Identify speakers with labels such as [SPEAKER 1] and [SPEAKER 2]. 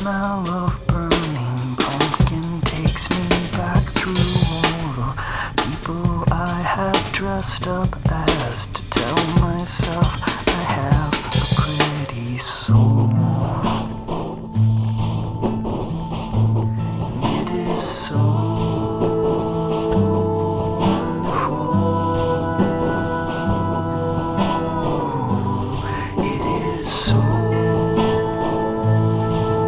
[SPEAKER 1] smell of burning pumpkin takes me back through all the people I have dressed up as to tell myself I have a pretty soul.